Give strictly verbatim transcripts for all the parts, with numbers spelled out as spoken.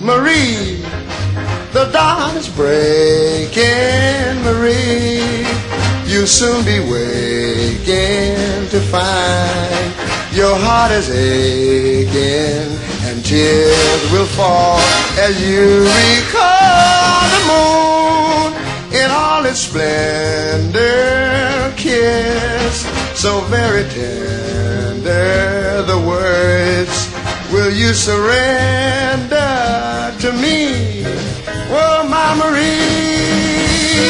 Marie, the dawn is breaking, Marie. You'll soon be waking to find your heart is aching, and tears will fall as you recall the moon in all its splendor. Kiss so very tender the words, will you surrender to me? Oh, my Marie.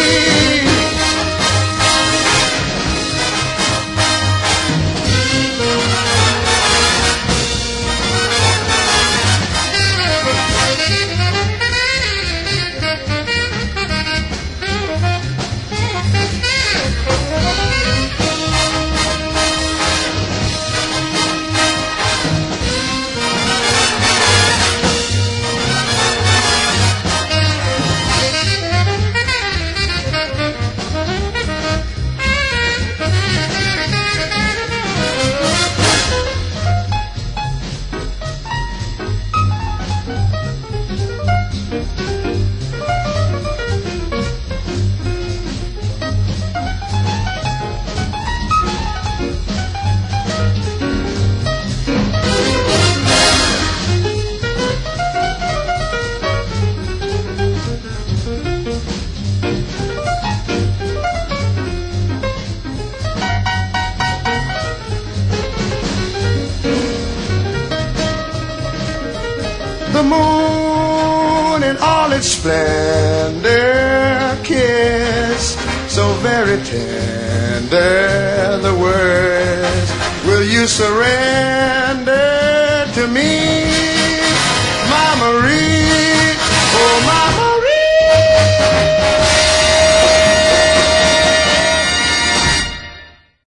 The moon in all its splendor, kiss so very tender the words, will you surrender to me?